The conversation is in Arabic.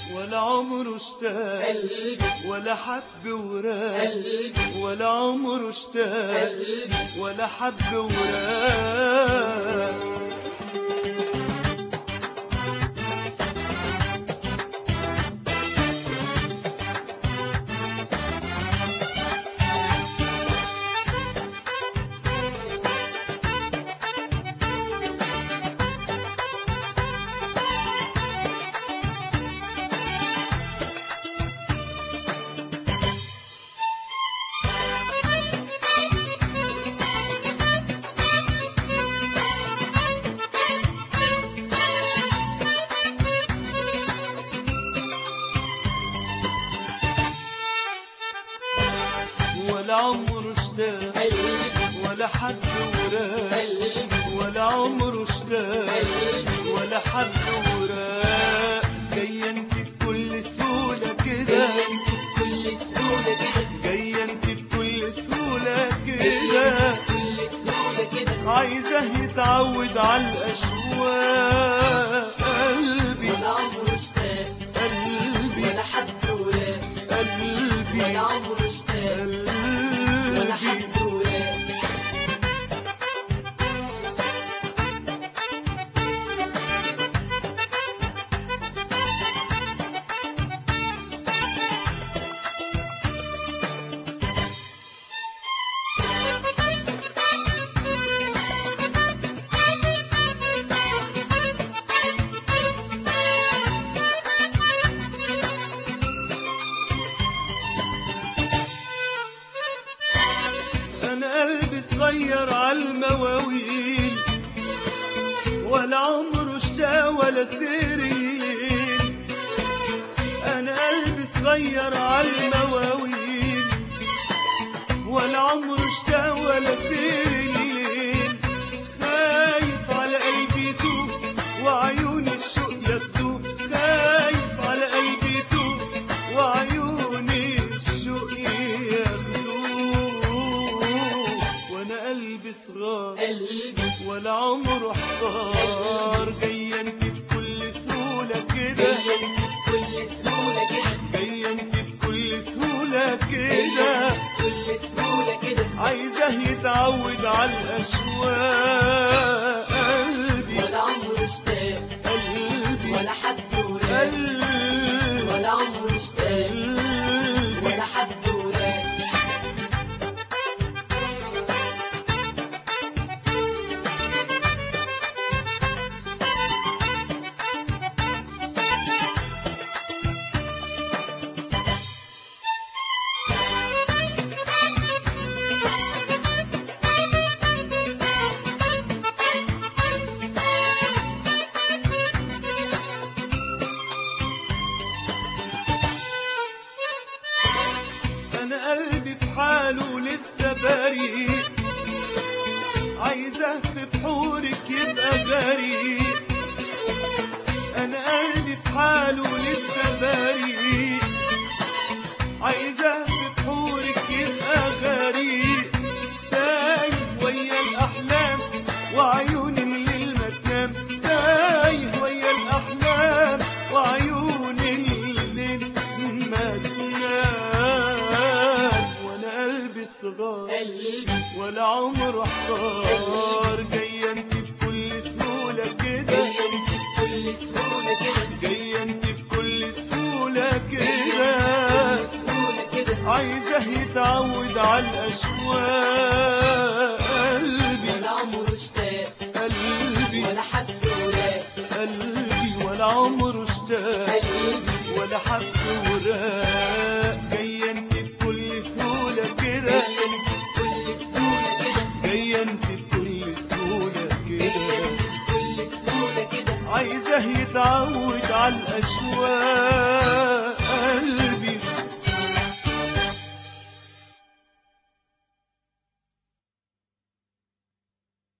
ولا عمره اشتاق ولا حب وراق ولا عمره اشتاق ولا حب وراق ولا عمره اشتاق ولا حب وراق ولا عمره اشتاق ولا حب وراق جاية انت بكل سهولة كده جاية انت بكل سهولة كده عايزة يتعود على الأشواق قلبي ولا عمره اشتاق قلبي ولا حب وراق قلبي ولا عمره اشتاق ولا حب وراق أنا قلبي صغير عالمواويل ولا عمره اشتاق ولا سير الليل أنا قلبي صغير عالمواويل ولا عمره اشتاق ولا سير الليل خايف على قلبي يتوه وعيون الشوق ياخدوه خايف على قلبي يتوه وعيون الشوق قلبي صغار ولا عمره احتار جاية انت بكل سهولة كده جاية انت بكل سهولة كده عايزة يتعود على الأشواق قلبي ولا عمره اشتاق قلبي ولا حب وراق ولا عمره اشتاق ولا حب وراق أنا قلبي في حاله لسه بريء عايزة في بحورك يبقى غريق أنا قلبي في حاله لسه بريء عايزة في بحورك يبقى غريق تايه ويا الأحلام وعيون الليل ما تنام تايه ويا الأحلام وعيون الليل ما تنام وانا قلبي صغار ولا عمره احتار جاية انت بكل سهولة كده جاية انت بكل سهولة كده عايزة يتعود على الأشواق قلبي ولا عمره اشتاق قلبي ولا حب وراق قلبي ولا عمره اشتاق ولا حب وراق جاية انت بكل سهولة كده جاية انت بكل سهولة كده عايزة يتعود على الأشواق